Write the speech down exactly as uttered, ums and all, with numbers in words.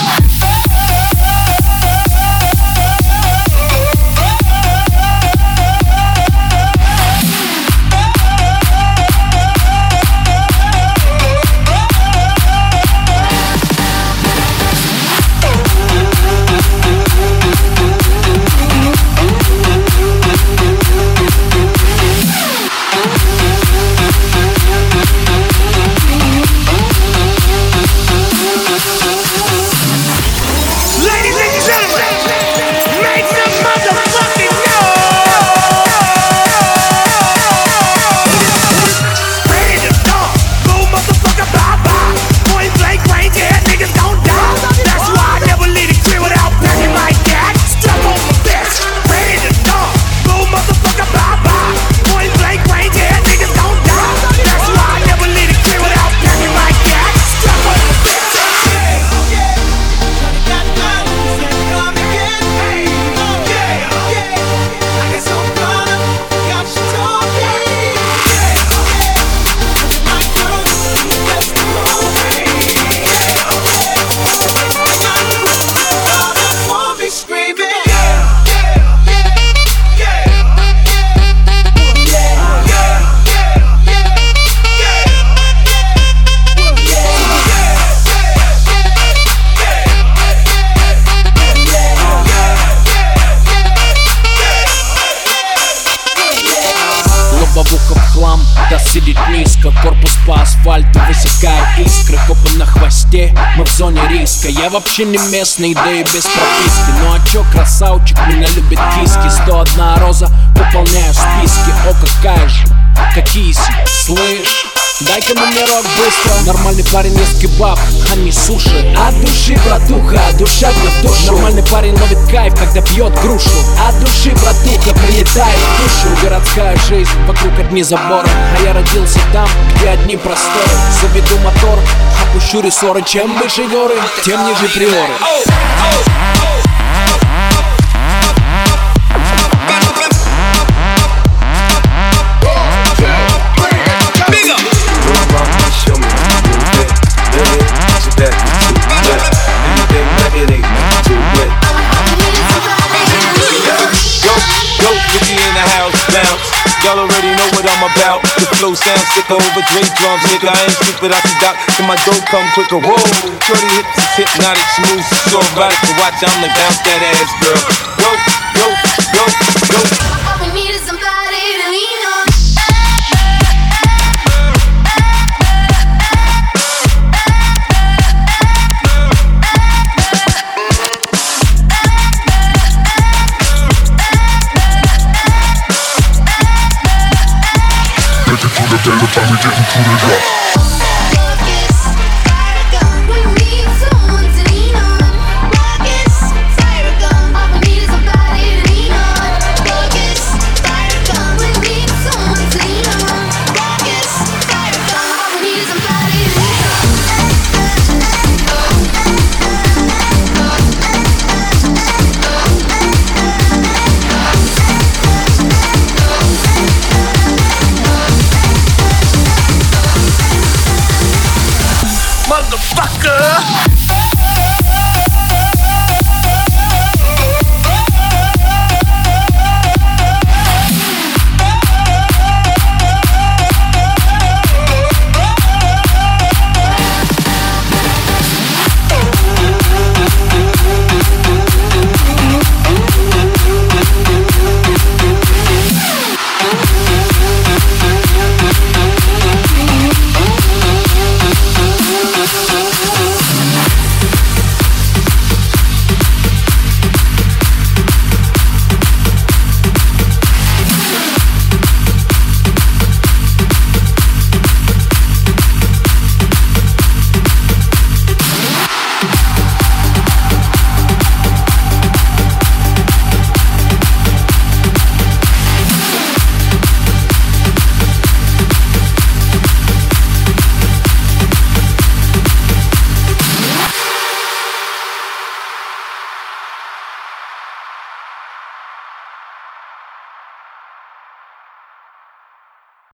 Сидит низко, корпус по асфальту высекает искры. Копы на хвосте, мы в зоне риска. Я вообще не местный, да и без прописки. Ну а чё, красавчик, меня любит киски. Сто одна роза, пополняю списки. О, какая же, какие-си, слышь, дай-ка номерок быстро. Нормальный парень ест кебаб, а не суши. От души, братуха, душа в душу. Нормальный парень ловит кайф, когда пьет грушу. От души, братуха, прилетает в душу. Городская жизнь, вокруг одни заборы, а я родился там, где одни просторы. Заведу мотор, опущу рессоры. Чем выше горы, тем ниже приоры. Y'all already know what I'm about. The flow sounds sicker over Dre drums, nigga. I ain't stupid, I can dock. So my dough come quicker. Whoa, shorty hips is hypnotic, smooth, so erotic to watch. I'm like bounce that ass, girl. Go, go, go, go.